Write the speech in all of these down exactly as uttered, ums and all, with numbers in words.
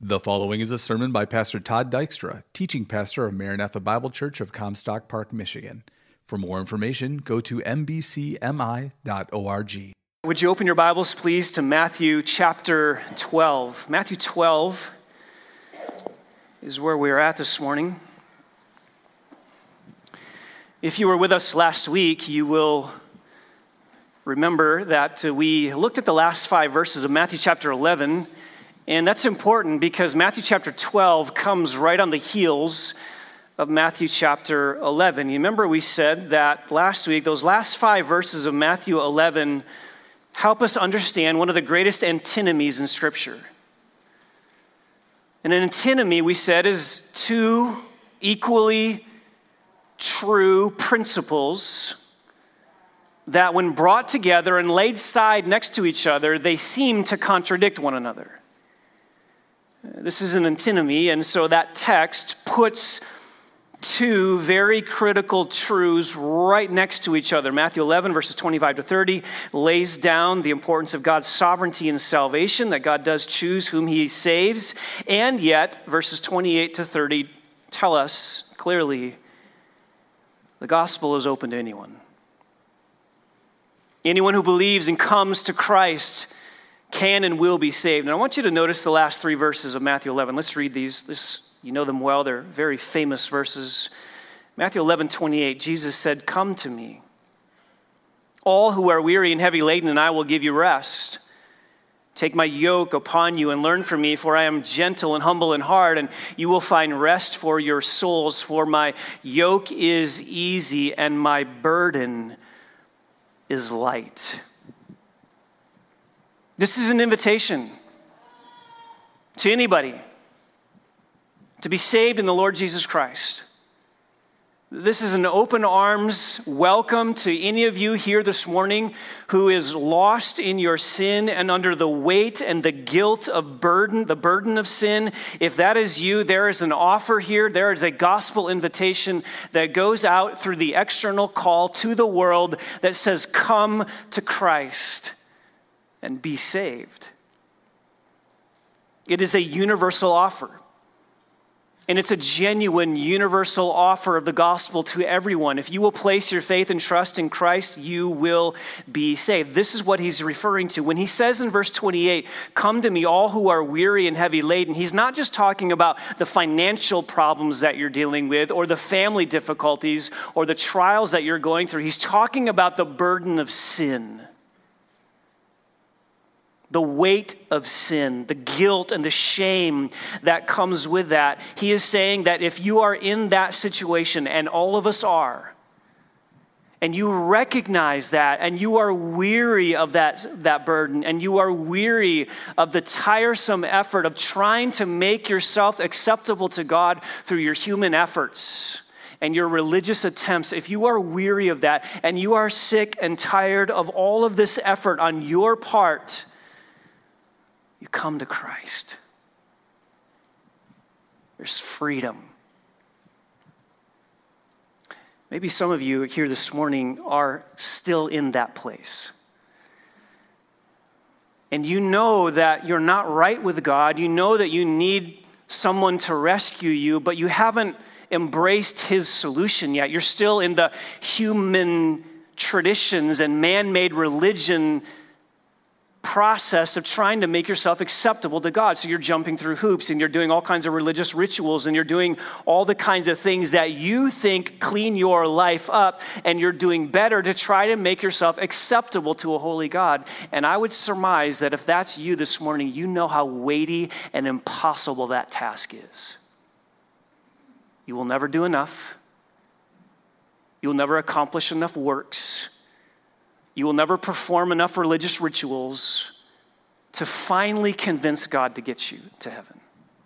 The following is a sermon by Pastor Todd Dykstra, teaching pastor of Maranatha Bible Church of Comstock Park, Michigan. For more information, go to m b c m i dot org. Would you open your Bibles, please, to Matthew chapter twelve. Matthew twelve is where we are at this morning. If you were with us last week, you will remember that we looked at the last five verses of Matthew chapter eleven. And that's important because Matthew chapter twelve comes right on the heels of Matthew chapter eleven. You remember we said that last week, those last five verses of Matthew eleven help us understand one of the greatest antinomies in Scripture. And an antinomy, we said, is two equally true principles that when brought together and laid side next to each other, they seem to contradict one another. This is an antinomy, and so that text puts two very critical truths right next to each other. Matthew eleven, verses twenty-five to thirty, lays down the importance of God's sovereignty and salvation, that God does choose whom he saves, and yet, verses twenty-eight to thirty tell us clearly the gospel is open to anyone. Anyone who believes and comes to Christ can and will be saved. And I want you to notice the last three verses of Matthew eleven. Let's read these. This, you know them well. They're very famous verses. Matthew eleven, twenty-eight, Jesus said, "Come to me, all who are weary and heavy laden, and I will give you rest. Take my yoke upon you and learn from me, for I am gentle and humble in heart, and you will find rest for your souls. For my yoke is easy and my burden is light." This is an invitation to anybody to be saved in the Lord Jesus Christ. This is an open arms welcome to any of you here this morning who is lost in your sin and under the weight and the guilt of burden, the burden of sin. If that is you, there is an offer here. There is a gospel invitation that goes out through the external call to the world that says, "Come to Christ and be saved." It is a universal offer. And it's a genuine universal offer of the gospel to everyone. If you will place your faith and trust in Christ, you will be saved. This is what he's referring to. When he says in verse twenty-eight, "Come to me, all who are weary and heavy laden," he's not just talking about the financial problems that you're dealing with or the family difficulties or the trials that you're going through. He's talking about the burden of sin. The weight of sin, the guilt and the shame that comes with that. He is saying that if you are in that situation, and all of us are, and you recognize that, and you are weary of that, that burden, and you are weary of the tiresome effort of trying to make yourself acceptable to God through your human efforts and your religious attempts, if you are weary of that, and you are sick and tired of all of this effort on your part, you come to Christ. There's freedom. Maybe some of you here this morning are still in that place. And you know that you're not right with God. You know that you need someone to rescue you, but you haven't embraced his solution yet. You're still in the human traditions and man-made religion process of trying to make yourself acceptable to God. So you're jumping through hoops and you're doing all kinds of religious rituals and you're doing all the kinds of things that you think clean your life up, and you're doing better to try to make yourself acceptable to a holy God. And I would surmise that if that's you this morning, you know how weighty and impossible that task is. You will never do enough. You'll never accomplish enough works. You will never perform enough religious rituals to finally convince God to get you to heaven.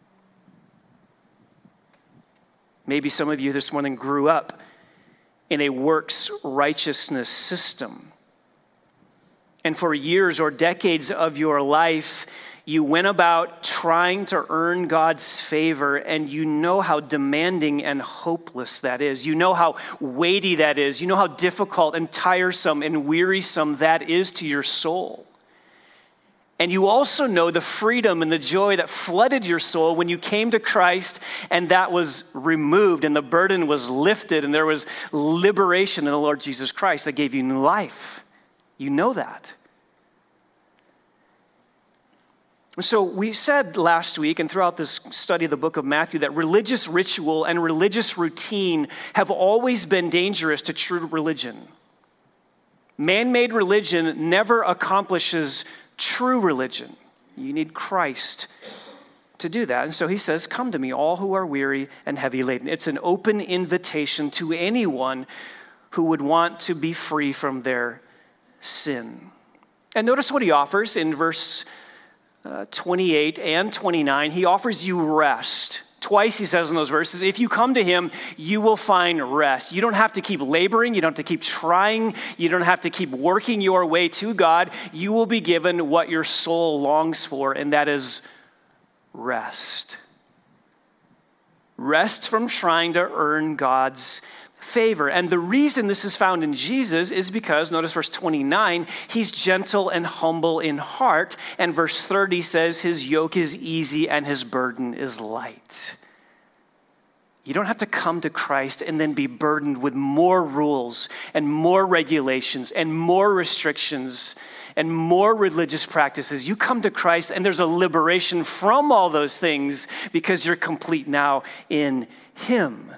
Maybe some of you this morning grew up in a works righteousness system. And for years or decades of your life, you went about trying to earn God's favor, and you know how demanding and hopeless that is. You know how weighty that is. You know how difficult and tiresome and wearisome that is to your soul. And you also know the freedom and the joy that flooded your soul when you came to Christ and that was removed and the burden was lifted and there was liberation in the Lord Jesus Christ that gave you new life. You know that. So we said last week and throughout this study of the book of Matthew that religious ritual and religious routine have always been dangerous to true religion. Man-made religion never accomplishes true religion. You need Christ to do that. And so he says, come to me, all who are weary and heavy laden. It's an open invitation to anyone who would want to be free from their sin. And notice what he offers in verse uh, twenty-eight and twenty-nine. He offers you rest. Twice he says in those verses, if you come to him, you will find rest. You don't have to keep laboring. You don't have to keep trying. You don't have to keep working your way to God. You will be given what your soul longs for, and that is rest. Rest from trying to earn God's favor. And the reason this is found in Jesus is because, notice verse twenty-nine, he's gentle and humble in heart. And verse thirty says his yoke is easy and his burden is light. You don't have to come to Christ and then be burdened with more rules and more regulations and more restrictions and more religious practices. You come to Christ and there's a liberation from all those things because you're complete now in him.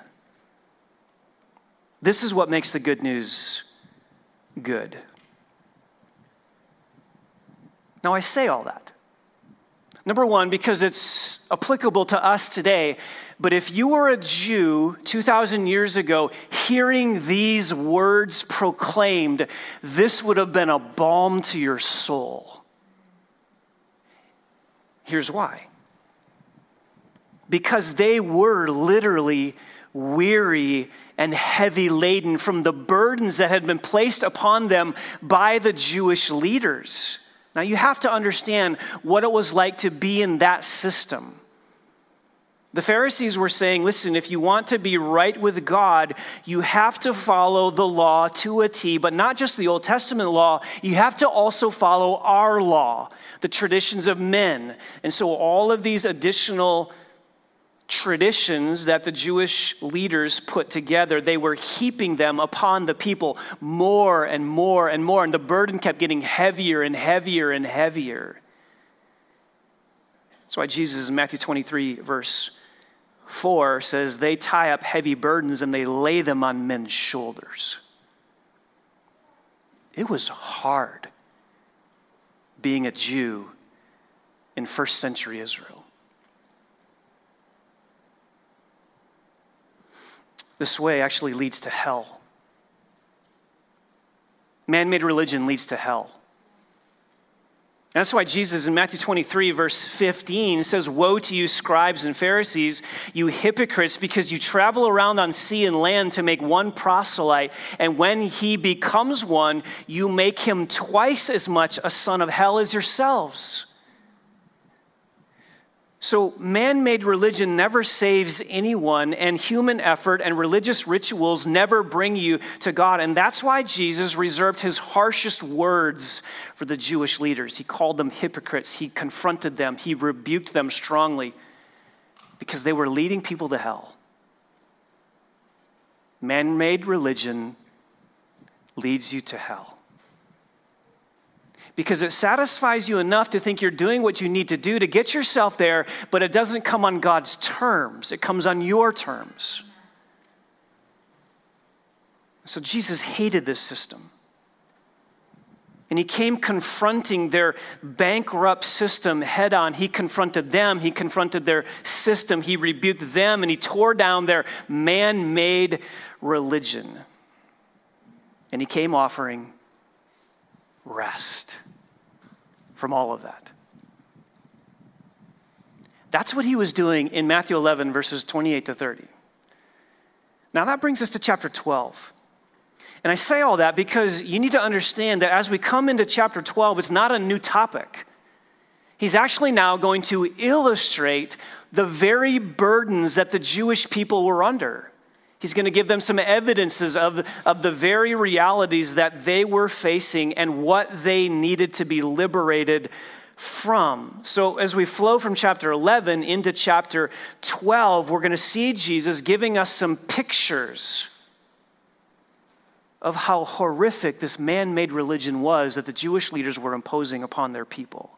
This is what makes the good news good. Now, I say all that. Number one, because it's applicable to us today. But if you were a Jew two thousand years ago, hearing these words proclaimed, this would have been a balm to your soul. Here's why. Because they were literally weary and heavy laden from the burdens that had been placed upon them by the Jewish leaders. Now you have to understand what it was like to be in that system. The Pharisees were saying, listen, if you want to be right with God, you have to follow the law to a T, but not just the Old Testament law, you have to also follow our law, the traditions of men. And so all of these additional traditions that the Jewish leaders put together, they were heaping them upon the people more and more and more, and the burden kept getting heavier and heavier and heavier. That's why Jesus in Matthew twenty-three, verse four says, they tie up heavy burdens and they lay them on men's shoulders. It was hard being a Jew in first century Israel. This way actually leads to hell. Man-made religion leads to hell. And that's why Jesus in Matthew twenty-three, verse fifteen says, woe to you, scribes and Pharisees, you hypocrites, because you travel around on sea and land to make one proselyte, and when he becomes one, you make him twice as much a son of hell as yourselves. So man-made religion never saves anyone, and human effort and religious rituals never bring you to God. And that's why Jesus reserved his harshest words for the Jewish leaders. He called them hypocrites. He confronted them. He rebuked them strongly because they were leading people to hell. Man-made religion leads you to hell. Because it satisfies you enough to think you're doing what you need to do to get yourself there, but it doesn't come on God's terms. It comes on your terms. So Jesus hated this system. And he came confronting their bankrupt system head on. He confronted them. He confronted their system. He rebuked them, and he tore down their man-made religion. And he came offering rest from all of that. That's what he was doing in Matthew eleven, verses twenty-eight to thirty. Now that brings us to chapter twelve. And I say all that because you need to understand that as we come into chapter twelve, it's not a new topic. He's actually now going to illustrate the very burdens that the Jewish people were under. He's going to give them some evidences of, of the very realities that they were facing and what they needed to be liberated from. So as we flow from chapter eleven into chapter twelve, we're going to see Jesus giving us some pictures of how horrific this man-made religion was that the Jewish leaders were imposing upon their people.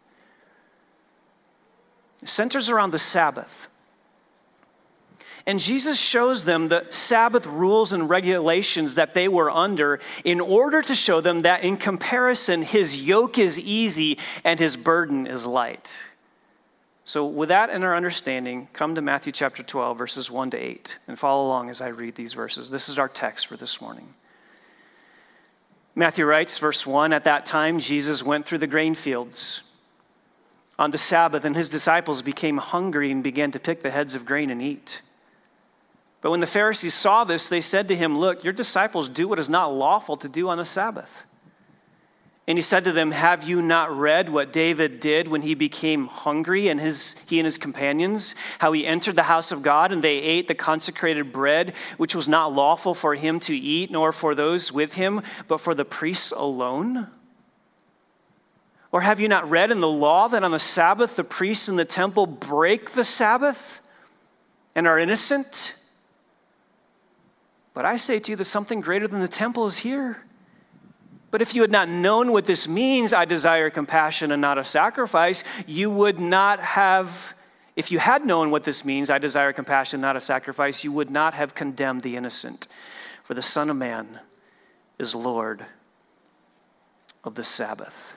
It centers around the Sabbath. And Jesus shows them the Sabbath rules and regulations that they were under in order to show them that in comparison, his yoke is easy and his burden is light. So with that in our understanding, come to Matthew chapter twelve, verses one to eight, and follow along as I read these verses. This is our text for this morning. Matthew writes, verse one, "At that time, Jesus went through the grain fields on the Sabbath, and his disciples became hungry and began to pick the heads of grain and eat. But when the Pharisees saw this, they said to him, 'Look, your disciples do what is not lawful to do on the Sabbath.' And he said to them, 'Have you not read what David did when he became hungry, and his, he and his companions, how he entered the house of God, and they ate the consecrated bread, which was not lawful for him to eat, nor for those with him, but for the priests alone? Or have you not read in the law that on the Sabbath the priests in the temple break the Sabbath and are innocent? But I say to you that something greater than the temple is here. But if you had not known what this means, I desire compassion and not a sacrifice, you would not have, if you had known what this means, I desire compassion, not a sacrifice, you would not have condemned the innocent. For the Son of Man is Lord of the Sabbath."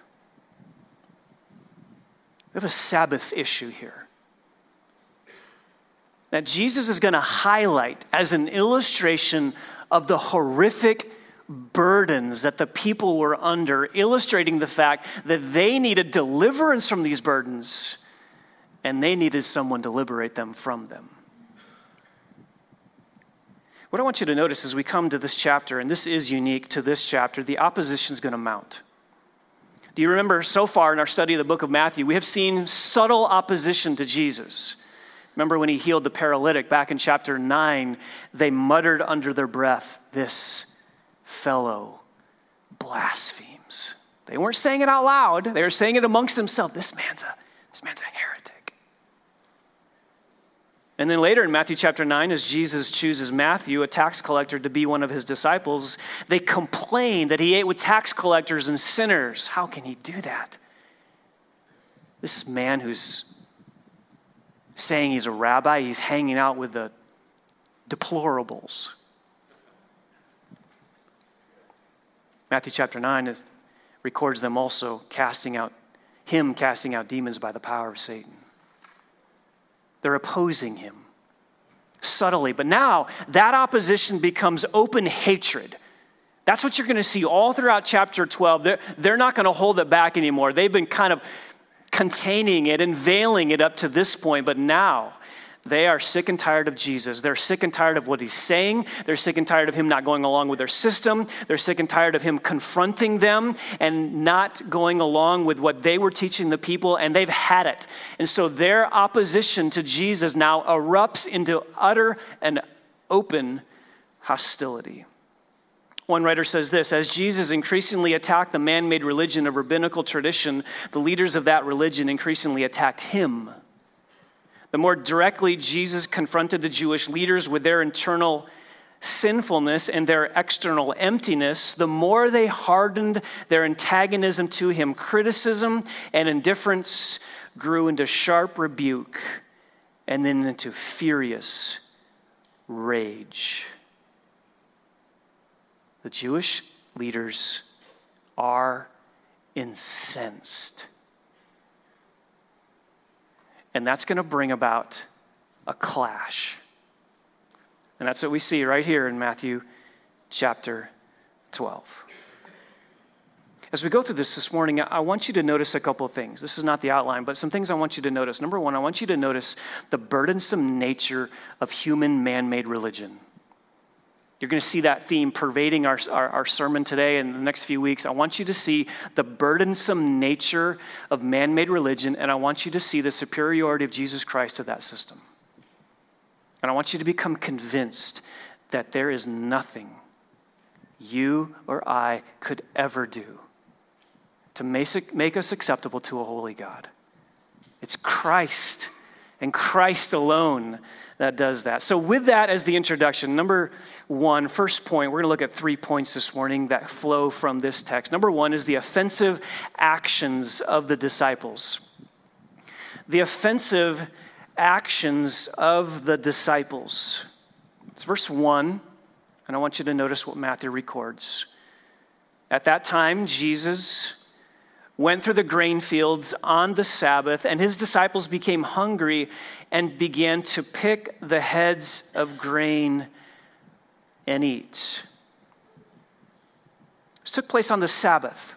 We have a Sabbath issue here that Jesus is going to highlight as an illustration of the horrific burdens that the people were under, illustrating the fact that they needed deliverance from these burdens and they needed someone to liberate them from them. What I want you to notice as we come to this chapter, and this is unique to this chapter, the opposition is going to mount. Do you remember so far in our study of the book of Matthew, we have seen subtle opposition to Jesus. Remember when he healed the paralytic back in chapter nine, they muttered under their breath, "This fellow blasphemes." They weren't saying it out loud. They were saying it amongst themselves. This man's a, this man's a heretic. And then later in Matthew chapter nine, as Jesus chooses Matthew, a tax collector, to be one of his disciples, they complain that he ate with tax collectors and sinners. How can he do that? This man who's saying he's a rabbi, he's hanging out with the deplorables. Matthew chapter nine is, records them also casting out, him casting out demons by the power of Satan. They're opposing him subtly. But now that opposition becomes open hatred. That's what you're going to see all throughout chapter twelve. They're, they're not going to hold it back anymore. They've been kind of containing it and veiling it up to this point, but now they are sick and tired of Jesus. They're sick and tired of what he's saying. They're sick and tired of him not going along with their system. They're sick and tired of him confronting them and not going along with what they were teaching the people, and they've had it. And so their opposition to Jesus now erupts into utter and open hostility. One writer says this: as Jesus increasingly attacked the man-made religion of rabbinical tradition, the leaders of that religion increasingly attacked him. The more directly Jesus confronted the Jewish leaders with their internal sinfulness and their external emptiness, the more they hardened their antagonism to him. Criticism and indifference grew into sharp rebuke and then into furious rage. The Jewish leaders are incensed. And that's going to bring about a clash. And that's what we see right here in Matthew chapter twelve. As we go through this this morning, I want you to notice a couple of things. This is not the outline, but some things I want you to notice. Number one, I want you to notice the burdensome nature of human man-made religion. You're going to see that theme pervading our, our, our sermon today and the next few weeks. I want you to see the burdensome nature of man-made religion, and I want you to see the superiority of Jesus Christ to that system. And I want you to become convinced that there is nothing you or I could ever do to make us acceptable to a holy God. It's Christ and Christ alone that does that. So with that as the introduction, number one, first point, we're going to look at three points this morning that flow from this text. Number one is the offensive actions of the disciples. The offensive actions of the disciples. It's verse one, and I want you to notice what Matthew records. At that time, Jesus went through the grain fields on the Sabbath, and his disciples became hungry and began to pick the heads of grain and eat. This took place on the Sabbath,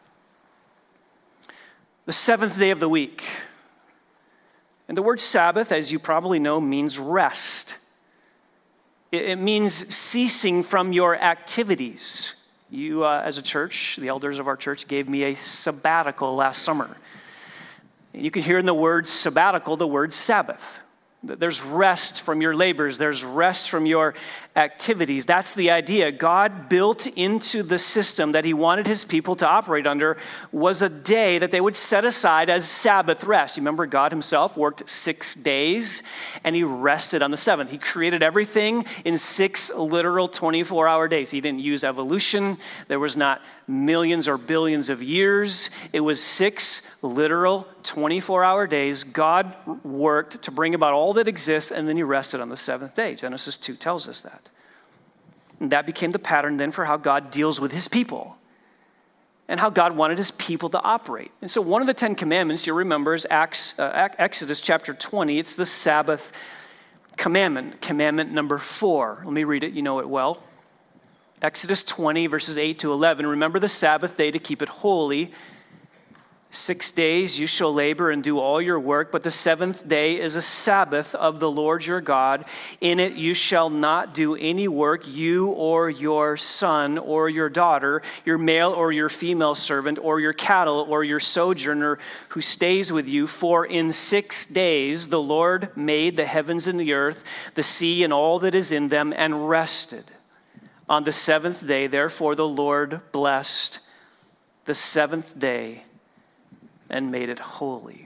the seventh day of the week. And the word Sabbath, as you probably know, means rest. It means ceasing from your activities. You, uh, as a church, the elders of our church gave me a sabbatical last summer. You can hear in the word sabbatical the word Sabbath. There's rest from your labors. There's rest from your activities. That's the idea. God built into the system that he wanted his people to operate under was a day that they would set aside as Sabbath rest. You remember God himself worked six days and he rested on the seventh. He created everything in six literal twenty-four hour days. He didn't use evolution. There was not millions or billions of years. It was six literal twenty-four hour days. God worked to bring about all that exists, and then he rested on the seventh day. Genesis two tells us that. And that became the pattern then for how God deals with his people and how God wanted his people to operate. And so one of the Ten Commandments, you'll remember, is Acts, uh, Exodus chapter twenty. It's the Sabbath commandment, commandment number four. Let me read it. You know it well. Exodus twenty, verses eight to eleven. Remember the Sabbath day to keep it holy. Six days you shall labor and do all your work, but the seventh day is a Sabbath of the Lord your God. In it you shall not do any work, you or your son or your daughter, your male or your female servant, or your cattle or your sojourner who stays with you. For in six days the Lord made the heavens and the earth, the sea and all that is in them, and rested. On the seventh day, therefore, the Lord blessed the seventh day and made it holy.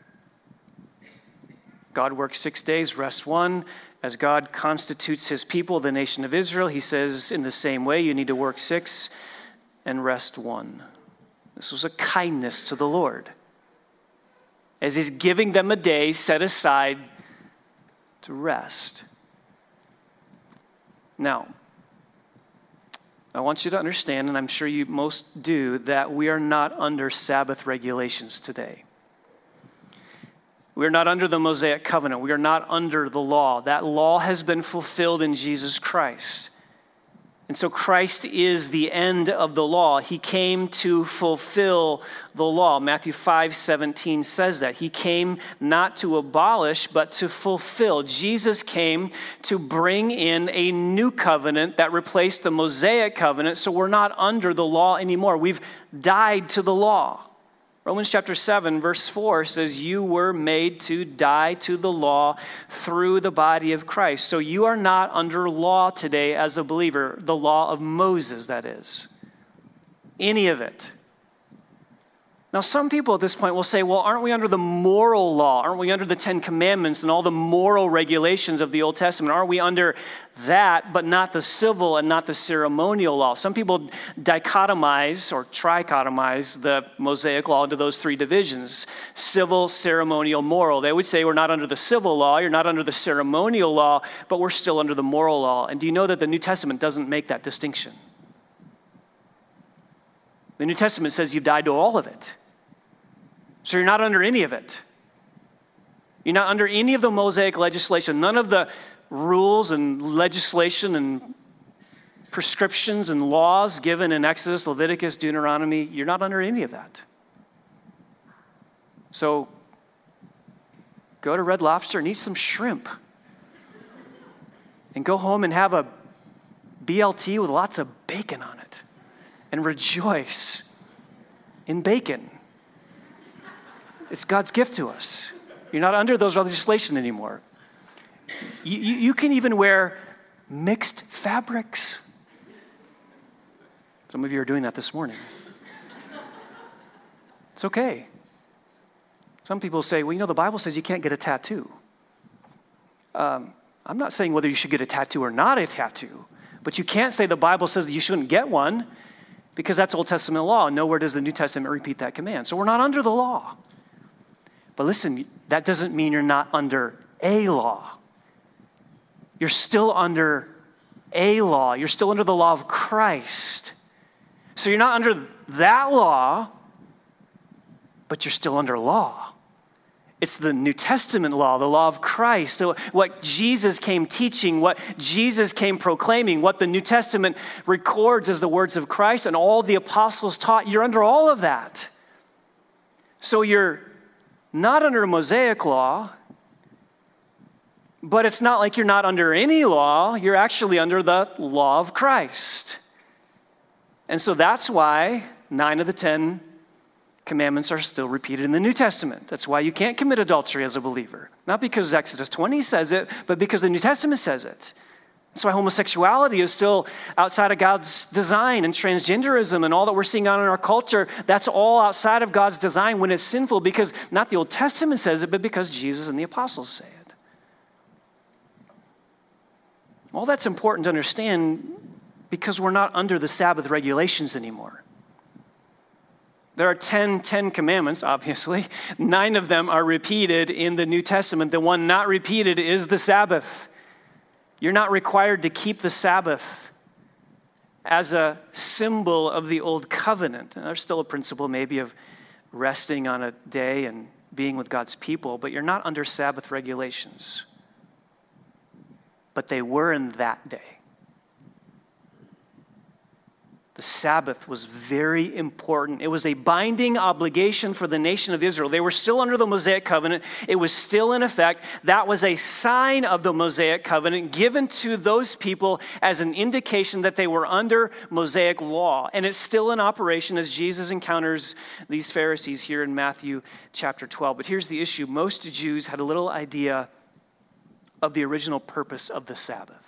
God works six days, rests one. As God constitutes his people, the nation of Israel, he says in the same way, you need to work six and rest one. This was a kindness to the Lord, as he's giving them a day set aside to rest. Now, I want you to understand, and I'm sure you most do, that we are not under Sabbath regulations today. We are not under the Mosaic covenant. We are not under the law. That law has been fulfilled in Jesus Christ. And so Christ is the end of the law. He came to fulfill the law. Matthew five seventeen says that. He came not to abolish, but to fulfill. Jesus came to bring in a new covenant that replaced the Mosaic covenant, so we're not under the law anymore. We've died to the law. Romans chapter seven, verse four says, you were made to die to the law through the body of Christ. So you are not under law today as a believer, the law of Moses, that is. Any of it. Now, some people at this point will say, well, aren't we under the moral law? Aren't we under the Ten Commandments and all the moral regulations of the Old Testament? Aren't we under that, but not the civil and not the ceremonial law? Some people dichotomize or trichotomize the Mosaic law into those three divisions: civil, ceremonial, moral. They would say we're not under the civil law, you're not under the ceremonial law, but we're still under the moral law. And do you know that the New Testament doesn't make that distinction? The New Testament says you've died to all of it. So you're not under any of it. You're not under any of the Mosaic legislation. None of the rules and legislation and prescriptions and laws given in Exodus, Leviticus, Deuteronomy. You're not under any of that. So go to Red Lobster and eat some shrimp. And go home and have a B L T with lots of bacon on it. And rejoice in bacon. It's God's gift to us. You're not under those legislation anymore. You, you, you can even wear mixed fabrics. Some of you are doing that this morning. It's okay. Some people say, well, you know, the Bible says you can't get a tattoo. Um, I'm not saying whether you should get a tattoo or not a tattoo, but you can't say the Bible says that you shouldn't get one because that's Old Testament law. Nowhere does the New Testament repeat that command. So we're not under the law. But listen, that doesn't mean you're not under a law. You're still under a law. You're still under the law of Christ. So you're not under that law, but you're still under law. It's the New Testament law, the law of Christ. So what Jesus came teaching, what Jesus came proclaiming, what the New Testament records as the words of Christ and all the apostles taught, you're under all of that. So you're not under a Mosaic law, but it's not like you're not under any law. You're actually under the law of Christ. And so that's why nine of the ten commandments are still repeated in the New Testament. That's why you can't commit adultery as a believer. Not because Exodus twenty says it, but because the New Testament says it. That's why homosexuality is still outside of God's design, and transgenderism and all that we're seeing on in our culture, that's all outside of God's design when it's sinful, because not the Old Testament says it, but because Jesus and the apostles say it. All that's important to understand because we're not under the Sabbath regulations anymore. There are ten, ten commandments, obviously. Nine of them are repeated in the New Testament. The one not repeated is the Sabbath. You're not required to keep the Sabbath as a symbol of the old covenant. And there's still a principle maybe of resting on a day and being with God's people, but you're not under Sabbath regulations. But they were in that day. The Sabbath was very important. It was a binding obligation for the nation of Israel. They were still under the Mosaic covenant. It was still in effect. That was a sign of the Mosaic covenant given to those people as an indication that they were under Mosaic law. And it's still in operation as Jesus encounters these Pharisees here in Matthew chapter twelve. But here's the issue. Most Jews had a little idea of the original purpose of the Sabbath.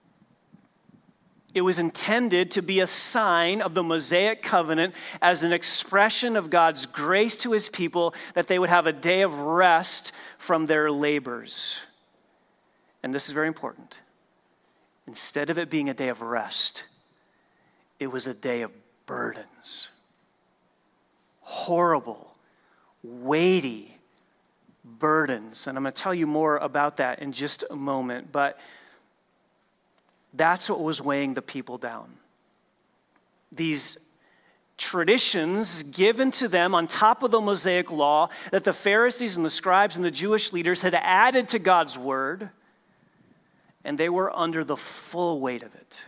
It was intended to be a sign of the Mosaic covenant as an expression of God's grace to his people, that they would have a day of rest from their labors. And this is very important. Instead of it being a day of rest, it was a day of burdens. Horrible, weighty burdens. And I'm going to tell you more about that in just a moment. But that's what was weighing the people down. These traditions given to them on top of the Mosaic law that the Pharisees and the scribes and the Jewish leaders had added to God's word, and they were under the full weight of it.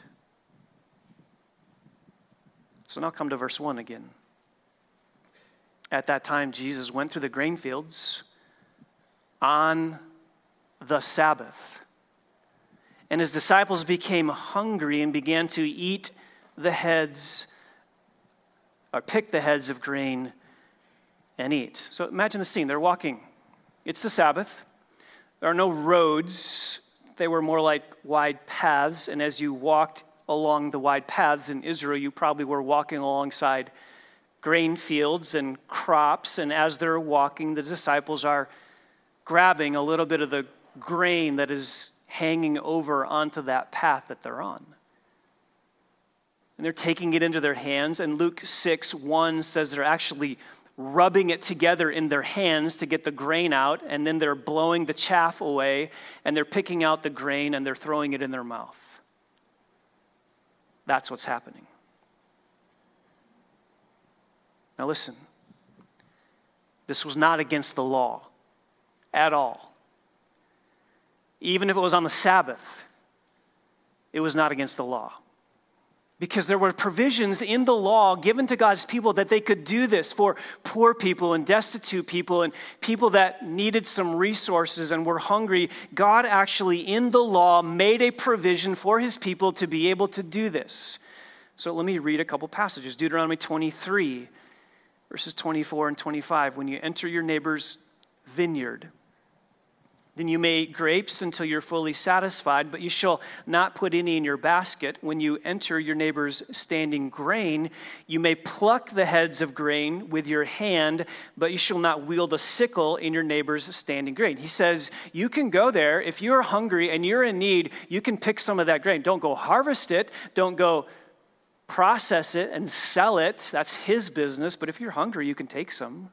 So now come to verse one again. At that time, Jesus went through the grain fields on the Sabbath. And his disciples became hungry and began to eat the heads, or pick the heads of grain and eat. So imagine the scene. They're walking. It's the Sabbath. There are no roads. They were more like wide paths. And as you walked along the wide paths in Israel, you probably were walking alongside grain fields and crops. And as they're walking, the disciples are grabbing a little bit of the grain that is hanging over onto that path that they're on. And they're taking it into their hands. And Luke six one says they're actually rubbing it together in their hands to get the grain out. And then they're blowing the chaff away. And they're picking out the grain and they're throwing it in their mouth. That's what's happening. Now listen. This was not against the law at all. Even if it was on the Sabbath, it was not against the law. Because there were provisions in the law given to God's people that they could do this for poor people and destitute people and people that needed some resources and were hungry. God actually in the law made a provision for his people to be able to do this. So let me read a couple passages. Deuteronomy twenty-three, verses twenty-four and twenty-five. When you enter your neighbor's vineyard Then you may eat grapes until you're fully satisfied, but you shall not put any in your basket. When you enter your neighbor's standing grain, you may pluck the heads of grain with your hand, but you shall not wield a sickle in your neighbor's standing grain. He says, you can go there. If you're hungry and you're in need, you can pick some of that grain. Don't go harvest it. Don't go process it and sell it. That's his business. But if you're hungry, you can take some.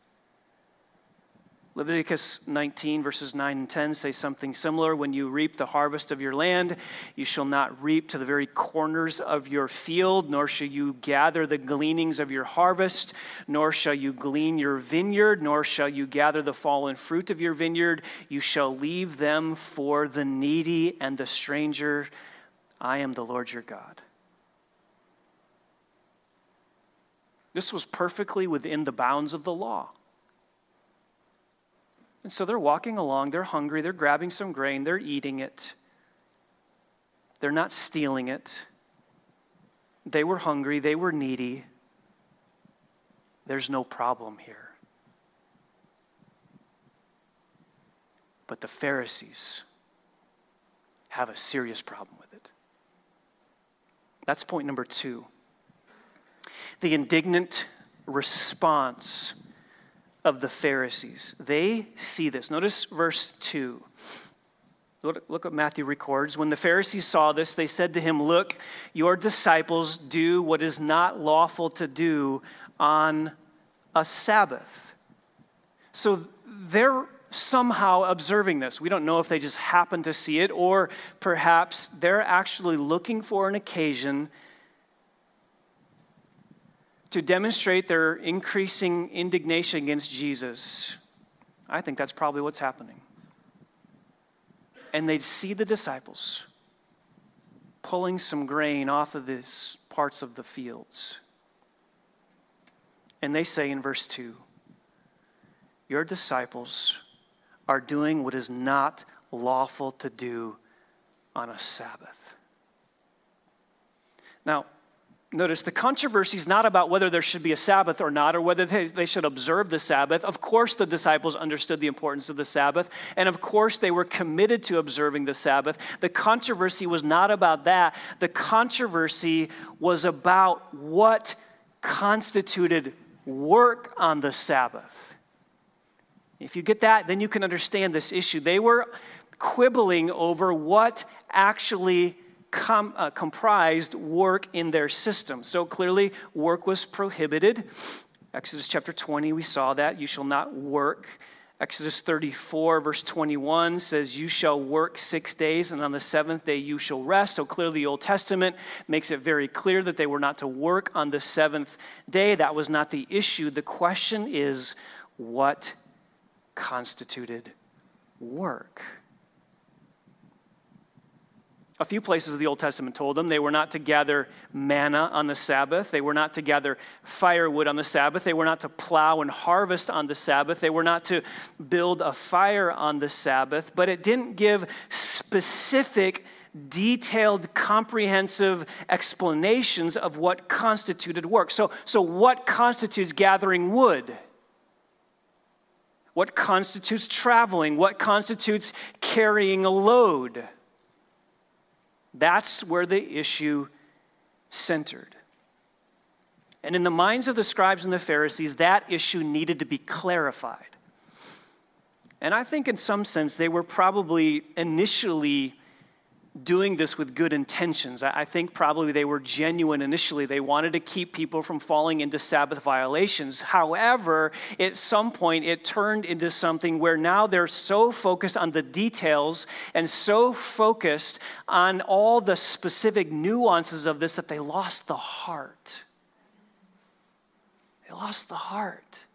Leviticus nineteen, verses nine and ten say something similar. When you reap the harvest of your land, you shall not reap to the very corners of your field, nor shall you gather the gleanings of your harvest, nor shall you glean your vineyard, nor shall you gather the fallen fruit of your vineyard. You shall leave them for the needy and the stranger. I am the Lord your God. This was perfectly within the bounds of the law. And so they're walking along, they're hungry, they're grabbing some grain, they're eating it. They're not stealing it. They were hungry, they were needy. There's no problem here. But the Pharisees have a serious problem with it. That's point number two. The indignant response of the Pharisees. They see this. Notice verse two. Look, look what Matthew records. When the Pharisees saw this, they said to him, look, your disciples do what is not lawful to do on a Sabbath. So they're somehow observing this. We don't know if they just happen to see it, or perhaps they're actually looking for an occasion to demonstrate their increasing indignation against Jesus. I think that's probably what's happening. And they see the disciples pulling some grain off of these parts of the fields. And they say in verse two, your disciples are doing what is not lawful to do on a Sabbath. Now, notice the controversy is not about whether there should be a Sabbath or not, or whether they, they should observe the Sabbath. Of course, the disciples understood the importance of the Sabbath, and of course, they were committed to observing the Sabbath. The controversy was not about that. The controversy was about what constituted work on the Sabbath. If you get that, then you can understand this issue. They were quibbling over what actually Com, uh, comprised work in their system. So clearly, work was prohibited. Exodus chapter twenty, we saw that. You shall not work. Exodus thirty-four, verse twenty-one says, you shall work six days, and on the seventh day you shall rest. So clearly, the Old Testament makes it very clear that they were not to work on the seventh day. That was not the issue. The question is, what constituted work? A few places of the Old Testament told them they were not to gather manna on the Sabbath. They were not to gather firewood on the Sabbath. They were not to plow and harvest on the Sabbath. They were not to build a fire on the Sabbath. But it didn't give specific, detailed, comprehensive explanations of what constituted work. So, so what constitutes gathering wood? What constitutes traveling? What constitutes carrying a load? That's where the issue centered. And in the minds of the scribes and the Pharisees, that issue needed to be clarified. And I think in some sense, they were probably initially doing this with good intentions. I think probably they were genuine initially. They wanted to keep people from falling into Sabbath violations. However, at some point, it turned into something where now they're so focused on the details and so focused on all the specific nuances of this that they lost the heart. They lost the heart.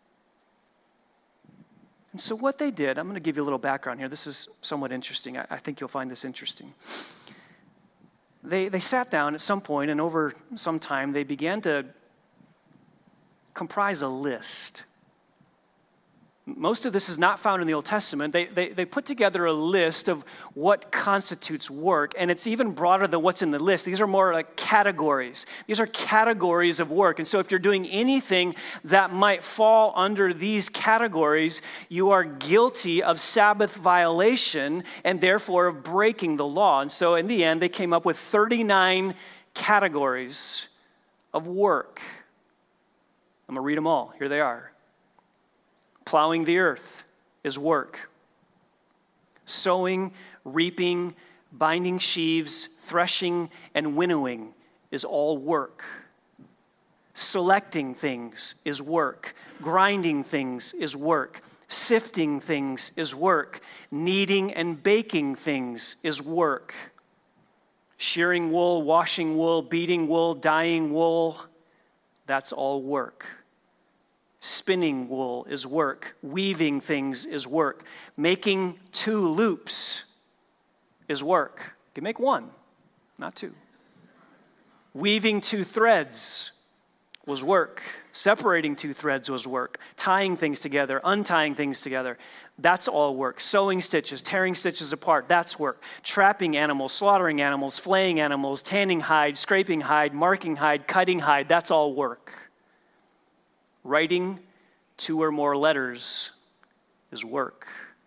And so what they did, I'm going to give you a little background here. This is somewhat interesting. I, I think you'll find this interesting. They, they sat down at some point, and over some time, they began to comprise a list. most of this is not found in the Old Testament. They, they, they put together a list of what constitutes work, and it's even broader than what's in the list. These are more like categories. These are categories of work. And so if you're doing anything that might fall under these categories, you are guilty of Sabbath violation and therefore of breaking the law. And so in the end, they came up with thirty-nine categories of work. I'm going to read them all. Here they are. Plowing the earth is work. Sowing, reaping, binding sheaves, threshing, and winnowing is all work. Selecting things is work. Grinding things is work. Sifting things is work. Kneading and baking things is work. Shearing wool, washing wool, beating wool, dyeing wool, that's all work. Spinning wool is work. Weaving things is work. Making two loops is work. You can make one, not two. Weaving two threads was work. Separating two threads was work. Tying things together, untying things together, that's all work. Sewing stitches, tearing stitches apart, that's work. Trapping animals, slaughtering animals, flaying animals, tanning hide, scraping hide, marking hide, cutting hide, that's all work. Writing two or more letters is work.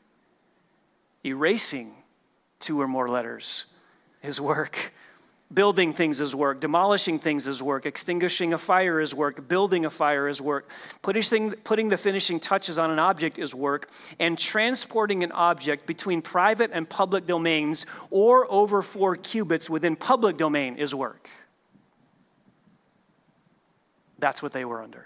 Erasing two or more letters is work. Building things is work. Demolishing things is work. Extinguishing a fire is work. Building a fire is work. Putting, putting the finishing touches on an object is work. And transporting an object between private and public domains or over four cubits within public domain is work. That's what they were under.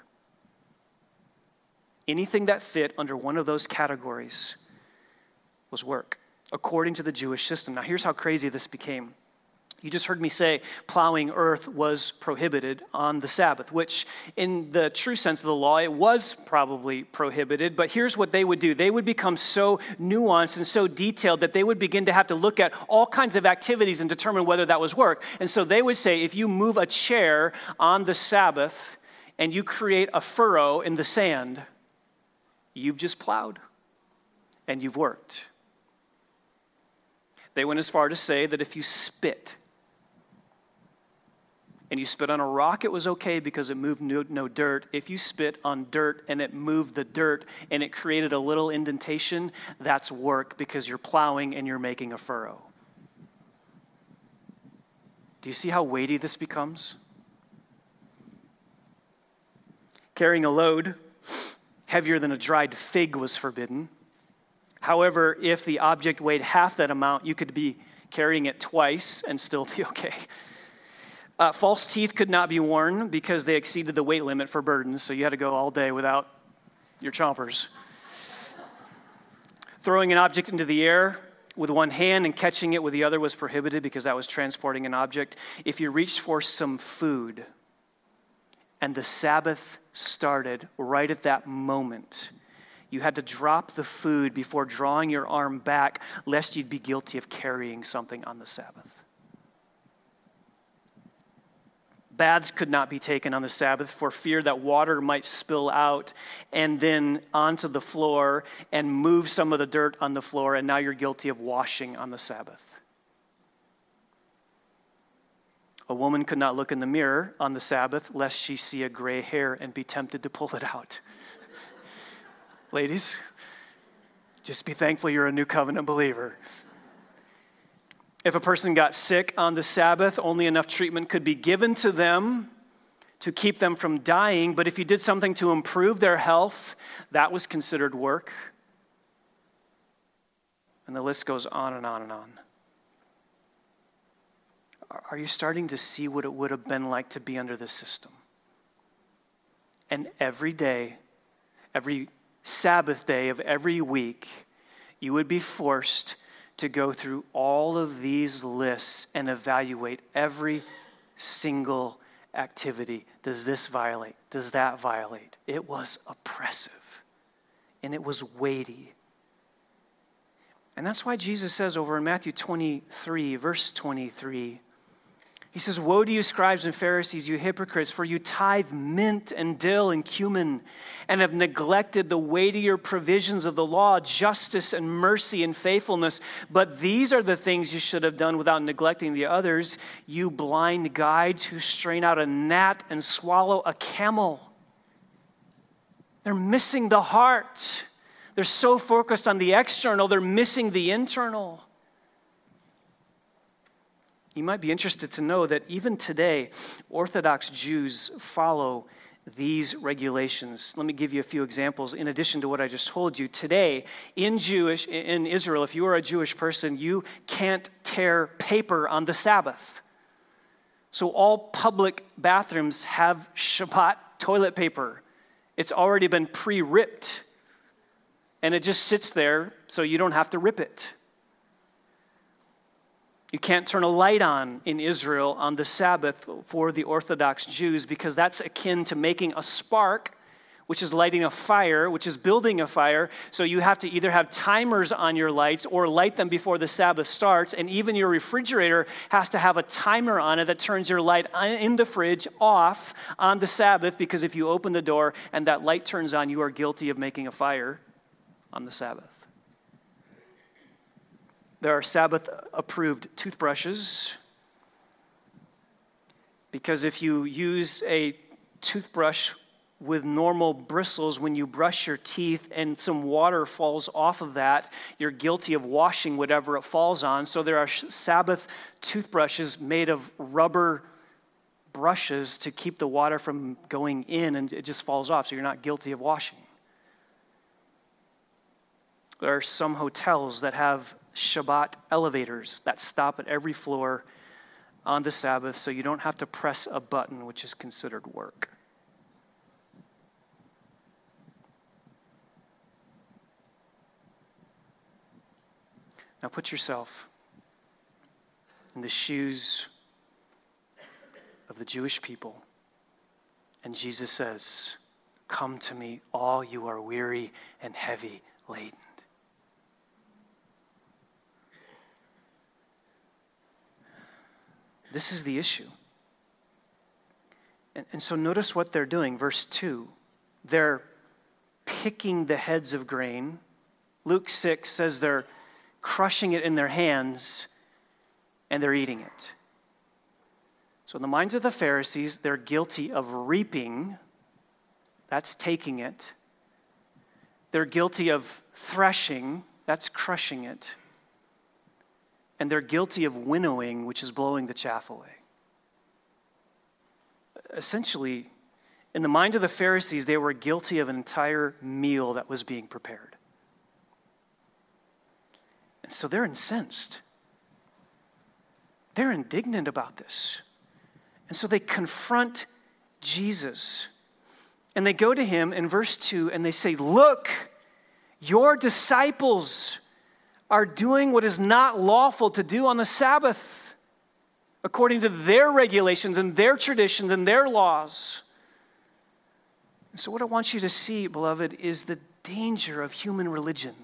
Anything that fit under one of those categories was work, according to the Jewish system. Now, here's how crazy this became. You just heard me say plowing earth was prohibited on the Sabbath, which in the true sense of the law, it was probably prohibited. But here's what they would do. They would become so nuanced and so detailed that they would begin to have to look at all kinds of activities and determine whether that was work. And so they would say, if you move a chair on the Sabbath and you create a furrow in the sand, you've just plowed and you've worked. They went as far to say that if you spit and you spit on a rock, it was okay because it moved no, no dirt. If you spit on dirt and it moved the dirt and it created a little indentation, that's work because you're plowing and you're making a furrow. Do you see how weighty this becomes? Carrying a load heavier than a dried fig was forbidden. However, if the object weighed half that amount, you could be carrying it twice and still be okay. Uh, false teeth could not be worn because they exceeded the weight limit for burdens, so you had to go all day without your chompers. Throwing an object into the air with one hand and catching it with the other was prohibited because that was transporting an object. If you reached for some food and the Sabbath started right at that moment, you had to drop the food before drawing your arm back, lest you'd be guilty of carrying something on the Sabbath. Baths could not be taken on the Sabbath for fear that water might spill out and then onto the floor and move some of the dirt on the floor, and now you're guilty of washing on the Sabbath. A woman could not look in the mirror on the Sabbath lest she see a gray hair and be tempted to pull it out. Ladies, just be thankful you're a new covenant believer. If a person got sick on the Sabbath, only enough treatment could be given to them to keep them from dying. But if you did something to improve their health, that was considered work. And the list goes on and on and on. Are you starting to see what it would have been like to be under this system? And every day, every Sabbath day of every week, you would be forced to go through all of these lists and evaluate every single activity. Does this violate? Does that violate? It was oppressive and it was weighty. And that's why Jesus says over in Matthew twenty-three, verse twenty-three, He says, woe to you, scribes and Pharisees, you hypocrites, for you tithe mint and dill and cumin, and have neglected the weightier provisions of the law, justice and mercy and faithfulness. But these are the things you should have done without neglecting the others, you blind guides who strain out a gnat and swallow a camel. They're missing the heart. They're so focused on the external, they're missing the internal. You might be interested to know that even today, Orthodox Jews follow these regulations. Let me give you a few examples in addition to what I just told you. Today, in Jewish, in Israel, if you are a Jewish person, you can't tear paper on the Sabbath. So all public bathrooms have Shabbat toilet paper. It's already been pre-ripped, and it just sits there so you don't have to rip it. You can't turn a light on in Israel on the Sabbath for the Orthodox Jews because that's akin to making a spark, which is lighting a fire, which is building a fire. So you have to either have timers on your lights or light them before the Sabbath starts. And even your refrigerator has to have a timer on it that turns your light in the fridge off on the Sabbath, because if you open the door and that light turns on, you are guilty of making a fire on the Sabbath. There are Sabbath-approved toothbrushes, because if you use a toothbrush with normal bristles, when you brush your teeth and some water falls off of that, you're guilty of washing whatever it falls on. So there are Sabbath toothbrushes made of rubber brushes to keep the water from going in, and it just falls off, so you're not guilty of washing. There are some hotels that have Shabbat elevators that stop at every floor on the Sabbath, so you don't have to press a button, which is considered work. Now put yourself in the shoes of the Jewish people, and Jesus says, "Come to me, all you are weary and heavy laden." This is the issue. And, and so notice what they're doing. Verse two, they're picking the heads of grain. Luke six says they're crushing it in their hands and they're eating it. So in the minds of the Pharisees, they're guilty of reaping. That's taking it. They're guilty of threshing. That's crushing it. And they're guilty of winnowing, which is blowing the chaff away. Essentially, in the mind of the Pharisees, they were guilty of an entire meal that was being prepared. And so they're incensed. They're indignant about this. And so they confront Jesus. And they go to him in verse two and they say, "Look, your disciples are doing what is not lawful to do on the Sabbath, according to their regulations and their traditions and their laws." And so what I want you to see, beloved, is the danger of human religion.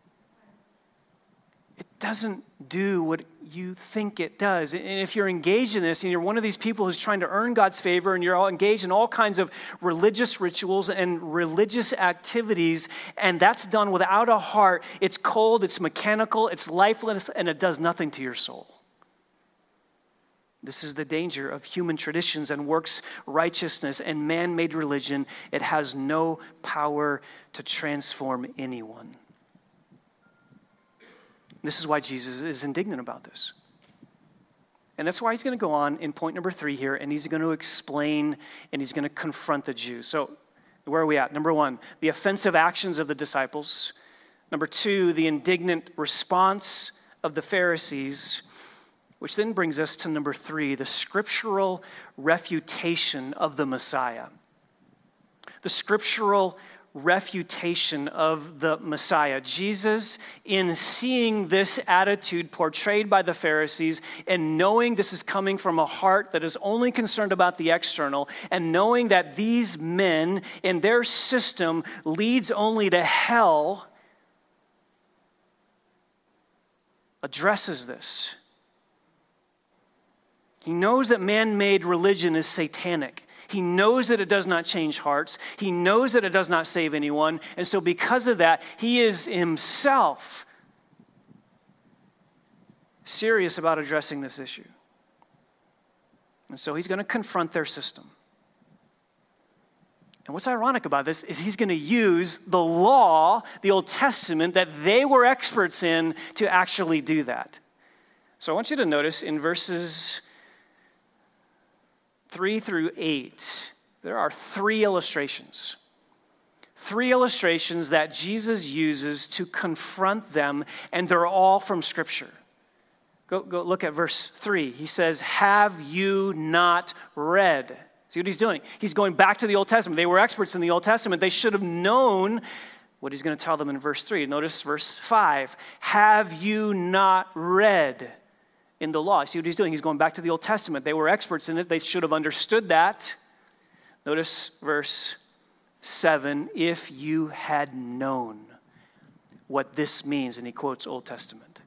It doesn't do what you think it does. And if you're engaged in this and you're one of these people who's trying to earn God's favor and you're all engaged in all kinds of religious rituals and religious activities, and that's done without a heart, it's cold, it's mechanical, it's lifeless, and it does nothing to your soul. This is the danger of human traditions and works righteousness and man-made religion. It has no power to transform anyone. This is why Jesus is indignant about this. And that's why he's going to go on in point number three here, and he's going to explain and he's going to confront the Jews. So where are we at? Number one, the offensive actions of the disciples. Number two, the indignant response of the Pharisees, which then brings us to number three, the scriptural refutation of the Messiah. The scriptural refutation of the Messiah. Jesus, in seeing this attitude portrayed by the Pharisees and knowing this is coming from a heart that is only concerned about the external, and knowing that these men in their system leads only to hell, addresses this. He knows that man-made religion is satanic. He knows that it does not change hearts. He knows that it does not save anyone. And so because of that, he is himself serious about addressing this issue. And so he's going to confront their system. And what's ironic about this is he's going to use the law, the Old Testament, that they were experts in to actually do that. So I want you to notice in verses three through eight, there are three illustrations. Three illustrations that Jesus uses to confront them, and they're all from Scripture. Go, go look at verse three. He says, "Have you not read?" See what he's doing? He's going back to the Old Testament. They were experts in the Old Testament. They should have known what he's going to tell them in verse three. Notice verse five. "Have you not read in the law?" See what he's doing? He's going back to the Old Testament. They were experts in it. They should have understood that. Notice verse seven. "If you had known what this means," and he quotes Old Testament.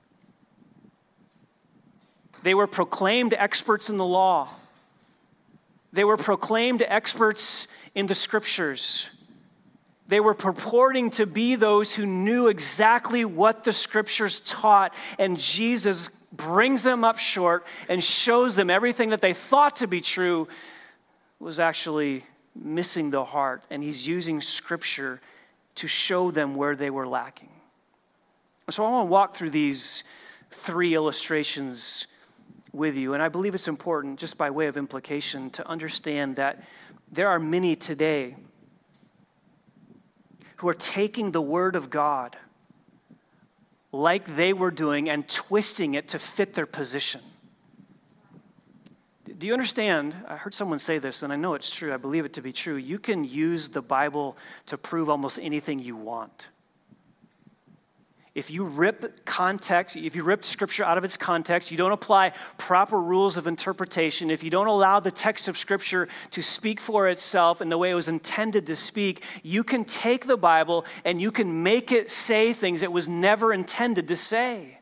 They were proclaimed experts in the law. They were proclaimed experts in the Scriptures. They were purporting to be those who knew exactly what the Scriptures taught, and Jesus brings them up short and shows them everything that they thought to be true was actually missing the heart, and he's using Scripture to show them where they were lacking. So I want to walk through these three illustrations with you, and I believe it's important, just by way of implication, to understand that there are many today who are taking the Word of God like they were doing and twisting it to fit their position. Do you understand? I heard someone say this, and I know it's true. I believe it to be true. You can use the Bible to prove almost anything you want. If you rip context, if you rip Scripture out of its context, you don't apply proper rules of interpretation, if you don't allow the text of Scripture to speak for itself in the way it was intended to speak, you can take the Bible and you can make it say things it was never intended to say.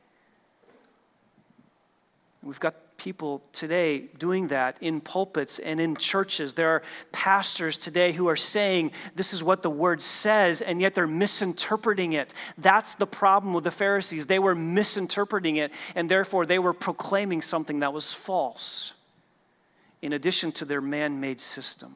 We've got people today doing that in pulpits and in churches. There are pastors today who are saying this is what the Word says, and yet they're misinterpreting it. That's the problem with the Pharisees. They were misinterpreting it, and therefore they were proclaiming something that was false, in addition to their man-made system.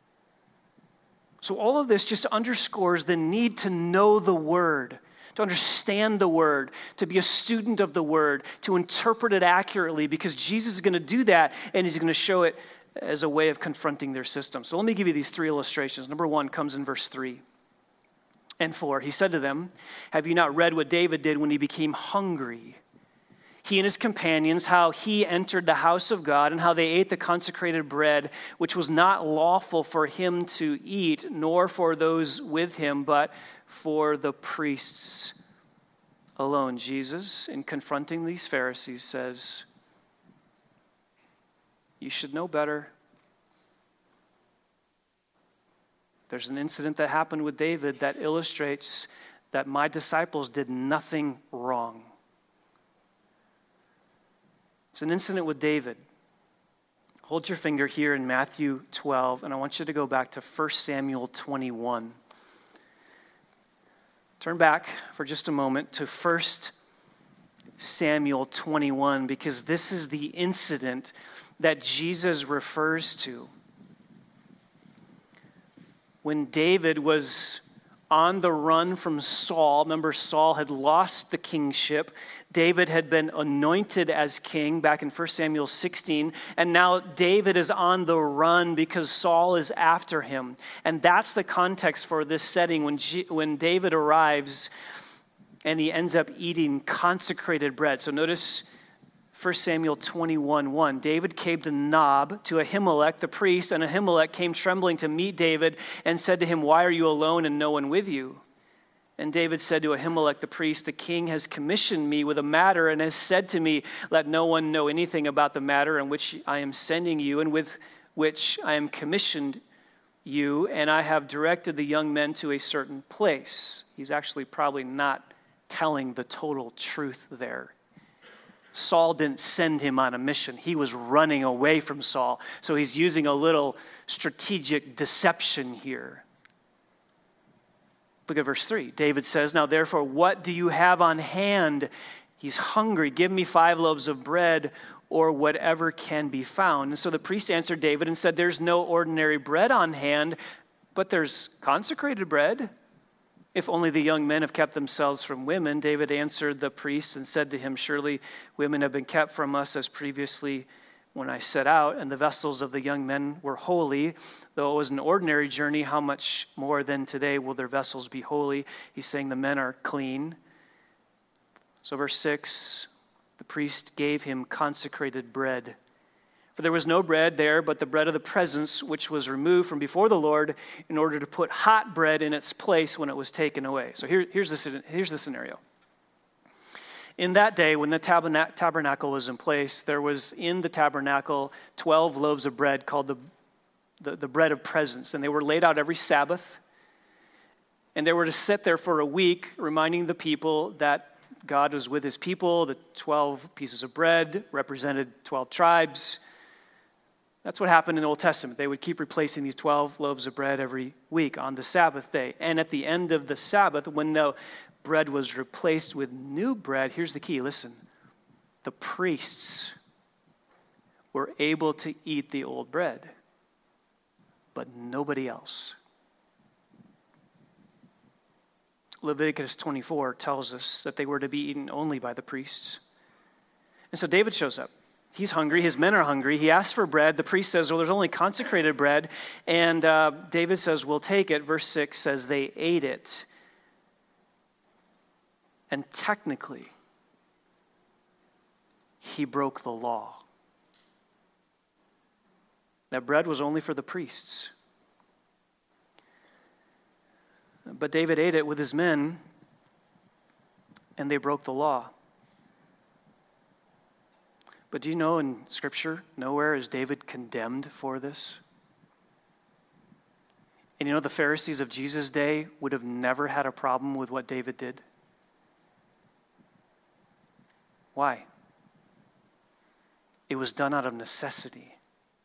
So all of this just underscores the need to know the Word, to understand the Word, to be a student of the Word, to interpret it accurately, because Jesus is going to do that, and he's going to show it as a way of confronting their system. So let me give you these three illustrations. Number one comes in verse three and four. He said to them, "Have you not read what David did when he became hungry? He and his companions, how he entered the house of God and how they ate the consecrated bread, which was not lawful for him to eat, nor for those with him, but for the priests alone." Jesus, in confronting these Pharisees, says, you should know better. There's an incident that happened with David that illustrates that my disciples did nothing wrong. It's an incident with David. Hold your finger here in Matthew twelve, and I want you to go back to First Samuel twenty-one. Turn back for just a moment to First Samuel twenty-one, because this is the incident that Jesus refers to. When David was on the run from Saul, remember Saul had lost the kingship. David had been anointed as king back in First Samuel sixteen, and now David is on the run because Saul is after him. And that's the context for this setting when, G- when David arrives and he ends up eating consecrated bread. So notice First Samuel twenty-one one. David came to Nob, to Ahimelech the priest, and Ahimelech came trembling to meet David and said to him, "Why are you alone and no one with you?" And David said to Ahimelech the priest, "The king has commissioned me with a matter and has said to me, 'Let no one know anything about the matter in which I am sending you and with which I am commissioned you, and I have directed the young men to a certain place.'" He's actually probably not telling the total truth there. Saul didn't send him on a mission. He was running away from Saul. So he's using a little strategic deception here. Look at verse three. David says, now therefore, what do you have on hand? He's hungry. Give me five loaves of bread or whatever can be found. And so the priest answered David and said, there's no ordinary bread on hand, but there's consecrated bread. If only the young men have kept themselves from women. David answered the priest and said to him, surely women have been kept from us as previously when I set out, and the vessels of the young men were holy. Though it was an ordinary journey, how much more than today will their vessels be holy? He's saying the men are clean. So verse six, the priest gave him consecrated bread. For there was no bread there, but the bread of the presence, which was removed from before the Lord in order to put hot bread in its place when it was taken away. So here, here's, the, here's the scenario. In that day, when the tabernacle was in place, there was in the tabernacle twelve loaves of bread called the, the, the bread of presence. And they were laid out every Sabbath. And they were to sit there for a week, reminding the people that God was with his people. The twelve pieces of bread represented twelve tribes. That's what happened in the Old Testament. They would keep replacing these twelve loaves of bread every week on the Sabbath day. And at the end of the Sabbath, when the bread was replaced with new bread, here's the key, listen. The priests were able to eat the old bread, but nobody else. Leviticus twenty-four tells us that they were to be eaten only by the priests. And so David shows up. He's hungry. His men are hungry. He asks for bread. The priest says, well, there's only consecrated bread. And uh, David says, we'll take it. Verse six says they ate it. And technically, he broke the law. That bread was only for the priests. But David ate it with his men, and they broke the law. But do you know in Scripture, nowhere is David condemned for this? And you know the Pharisees of Jesus' day would have never had a problem with what David did? Why? It was done out of necessity.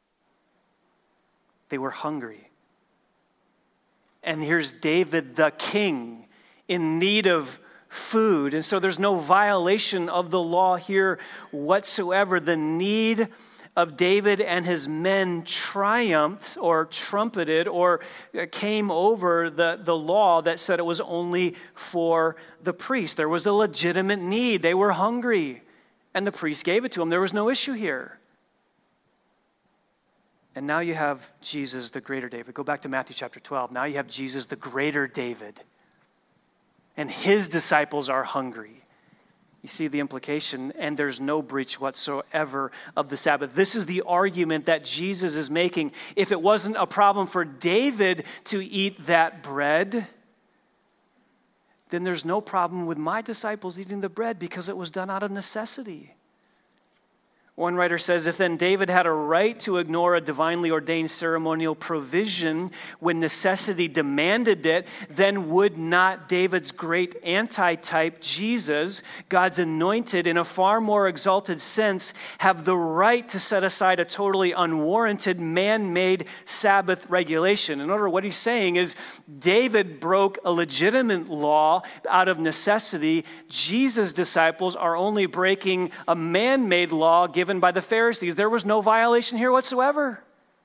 They were hungry. And here's David the king in need of food. And so there's no violation of the law here whatsoever. The need of David and his men triumphed or trumpeted or came over the, the law that said it was only for the priest. There was a legitimate need. They were hungry, and the priest gave it to them. There was no issue here. And now you have Jesus, the greater David. Go back to Matthew chapter twelve. Now you have Jesus, the greater David. And his disciples are hungry. You see the implication, and there's no breach whatsoever of the Sabbath. This is the argument that Jesus is making. If it wasn't a problem for David to eat that bread, then there's no problem with my disciples eating the bread because it was done out of necessity. One writer says, if then David had a right to ignore a divinely ordained ceremonial provision when necessity demanded it, then would not David's great antitype, Jesus, God's anointed in a far more exalted sense, have the right to set aside a totally unwarranted man-made Sabbath regulation? In other words, what he's saying is David broke a legitimate law out of necessity. Jesus' disciples are only breaking a man-made law given by the Pharisees. There was no violation here whatsoever.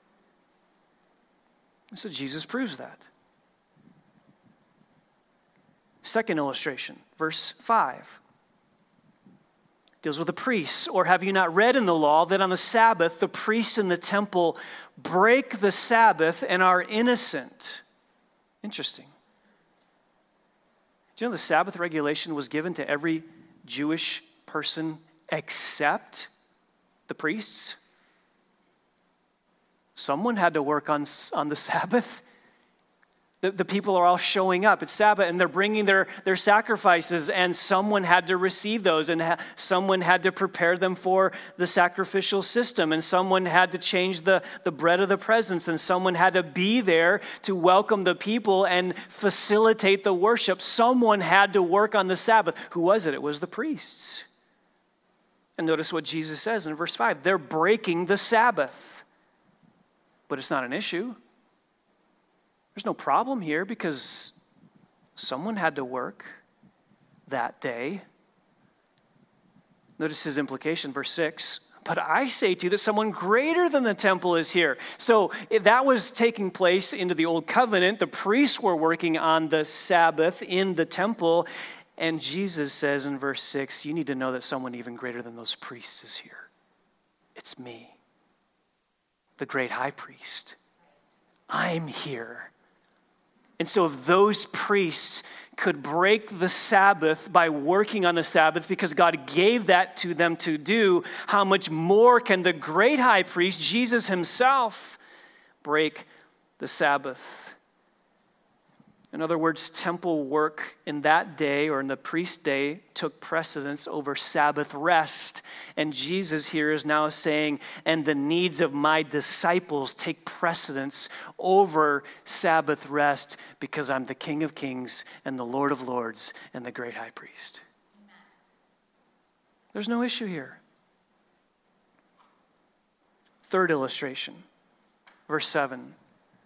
So Jesus proves that. Second illustration, verse five. Deals with the priests. Or have you not read in the law that on the Sabbath the priests in the temple break the Sabbath and are innocent? Interesting. Do you know the Sabbath regulation was given to every Jewish person except the priests? Someone had to work on, on the Sabbath. The, the people are all showing up. It's Sabbath, and they're bringing their, their sacrifices, and someone had to receive those, and ha- someone had to prepare them for the sacrificial system, and someone had to change the, the bread of the presence, and someone had to be there to welcome the people and facilitate the worship. Someone had to work on the Sabbath. Who was it? It was the priests. And notice what Jesus says in verse five. They're breaking the Sabbath. But it's not an issue. There's no problem here because someone had to work that day. Notice his implication, verse six. But I say to you that someone greater than the temple is here. So that was taking place into the old covenant. The priests were working on the Sabbath in the temple. And Jesus says in verse six, you need to know that someone even greater than those priests is here. It's me, the great high priest. I'm here. And so if those priests could break the Sabbath by working on the Sabbath because God gave that to them to do, how much more can the great high priest, Jesus himself, break the Sabbath? In other words, temple work in that day or in the priest day took precedence over Sabbath rest. And Jesus here is now saying, and the needs of my disciples take precedence over Sabbath rest because I'm the King of Kings and the Lord of Lords and the great high priest. Amen. There's no issue here. Third illustration, verse seven.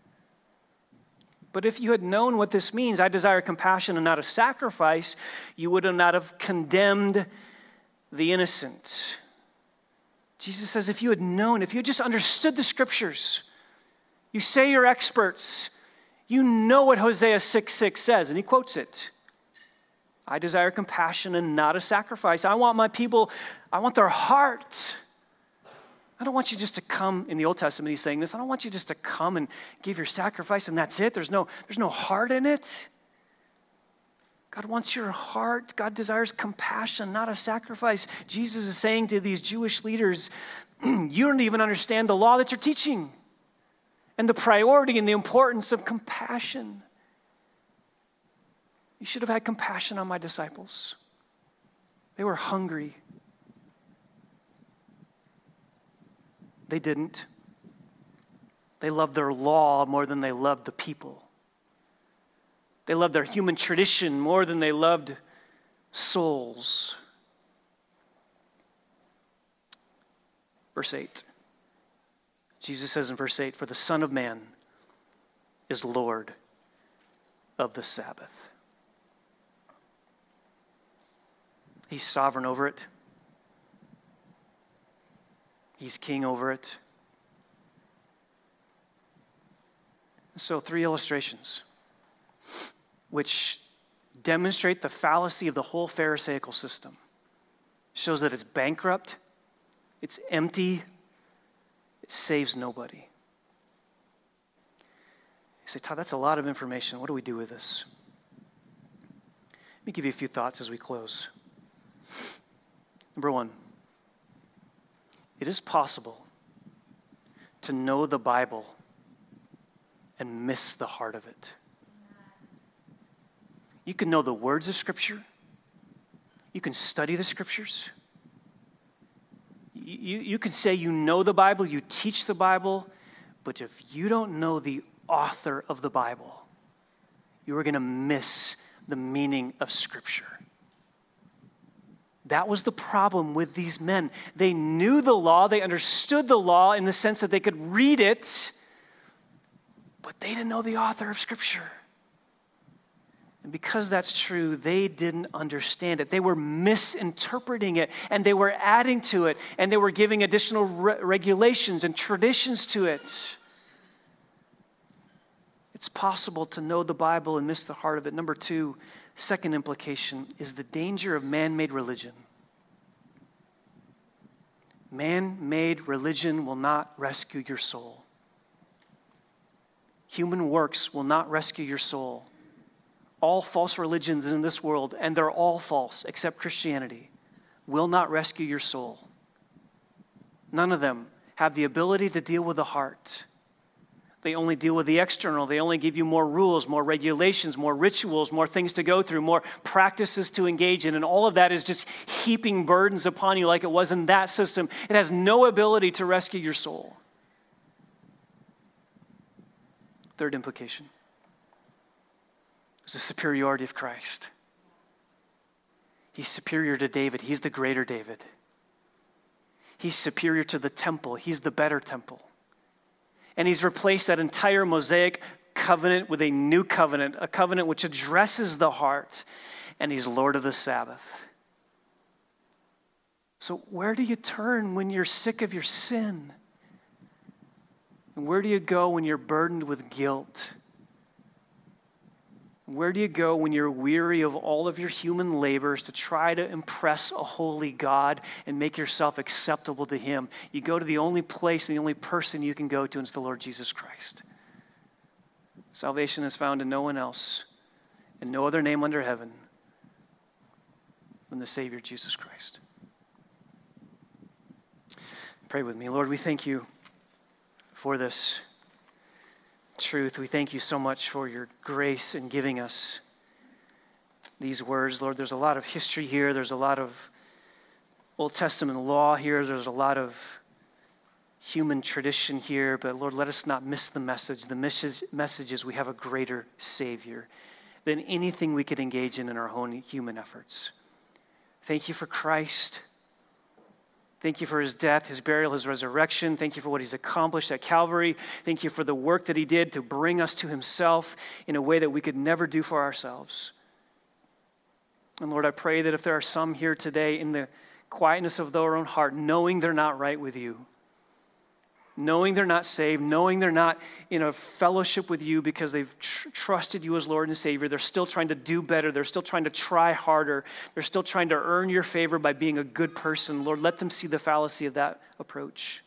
But if you had known what this means, I desire compassion and not a sacrifice, you would not have condemned the innocent. Jesus says, if you had known, if you had just understood the scriptures, you say you're experts, you know what Hosea six six says, and he quotes it. I desire compassion and not a sacrifice. I want my people, I want their heart. I don't want you just to come, in the Old Testament he's saying this, I don't want you just to come and give your sacrifice and that's it. There's no, there's no heart in it. God wants your heart. God desires compassion, not a sacrifice. Jesus is saying to these Jewish leaders, you don't even understand the law that you're teaching and the priority and the importance of compassion. You should have had compassion on my disciples. They were hungry. They didn't. They loved their law more than they loved the people. They loved their human tradition more than they loved souls. Verse eight. Jesus says in verse eight, for the Son of Man is Lord of the Sabbath. He's sovereign over it. He's king over it. So three illustrations which demonstrate the fallacy of the whole Pharisaical system. Shows that it's bankrupt, it's empty, it saves nobody. You say, Todd, that's a lot of information. What do we do with this? Let me give you a few thoughts as we close. Number one, it is possible to know the Bible and miss the heart of it. You can know the words of Scripture. You can study the Scriptures. You, you can say you know the Bible, you teach the Bible, but if you don't know the author of the Bible, you are going to miss the meaning of Scripture. That was the problem with these men. They knew the law, they understood the law in the sense that they could read it, but they didn't know the author of Scripture. And because that's true, they didn't understand it. They were misinterpreting it, and they were adding to it, and they were giving additional re- regulations and traditions to it. It's possible to know the Bible and miss the heart of it. Number two, second implication is the danger of man-made religion. Man-made religion will not rescue your soul. Human works will not rescue your soul. All false religions in this world, and they're all false except Christianity, will not rescue your soul. None of them have the ability to deal with the heart. They only deal with the external. They only give you more rules, more regulations, more rituals, more things to go through, more practices to engage in. And all of that is just heaping burdens upon you like it was in that system. It has no ability to rescue your soul. Third implication is the superiority of Christ. He's superior to David. He's the greater David. He's superior to the temple. He's the better temple. And he's replaced that entire Mosaic covenant with a new covenant, a covenant which addresses the heart, and he's Lord of the Sabbath. So where do you turn when you're sick of your sin? And where do you go when you're burdened with guilt? Where do you go when you're weary of all of your human labors to try to impress a holy God and make yourself acceptable to him? You go to the only place and the only person you can go to, and it's the Lord Jesus Christ. Salvation is found in no one else, in no other name under heaven than the Savior Jesus Christ. Pray with me. Lord, we thank you for this truth. We thank you so much for your grace in giving us these words. Lord, there's a lot of history here. There's a lot of Old Testament law here. There's a lot of human tradition here. But Lord, let us not miss the message. The message is we have a greater Savior than anything we could engage in in our own human efforts. Thank you for Christ. Thank you for his death, his burial, his resurrection. Thank you for what he's accomplished at Calvary. Thank you for the work that he did to bring us to himself in a way that we could never do for ourselves. And Lord, I pray that if there are some here today in the quietness of their own heart, knowing they're not right with you, knowing they're not saved, knowing they're not in a fellowship with you because they've tr- trusted you as Lord and Savior. They're still trying to do better. They're still trying to try harder. They're still trying to earn your favor by being a good person. Lord, let them see the fallacy of that approach.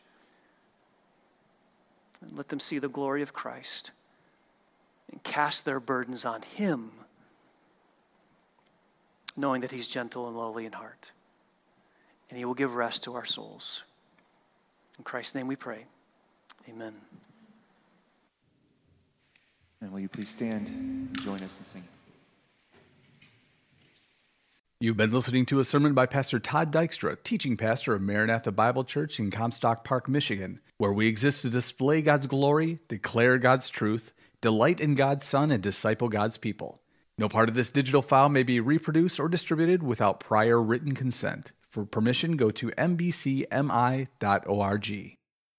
And let them see the glory of Christ and cast their burdens on him, knowing that he's gentle and lowly in heart. And he will give rest to our souls. In Christ's name we pray. Amen. And will you please stand and join us in singing? You've been listening to a sermon by Pastor Todd Dykstra, teaching pastor of Maranatha Bible Church in Comstock Park, Michigan, where we exist to display God's glory, declare God's truth, delight in God's Son, and disciple God's people. No part of this digital file may be reproduced or distributed without prior written consent. For permission, go to m b c m i dot org.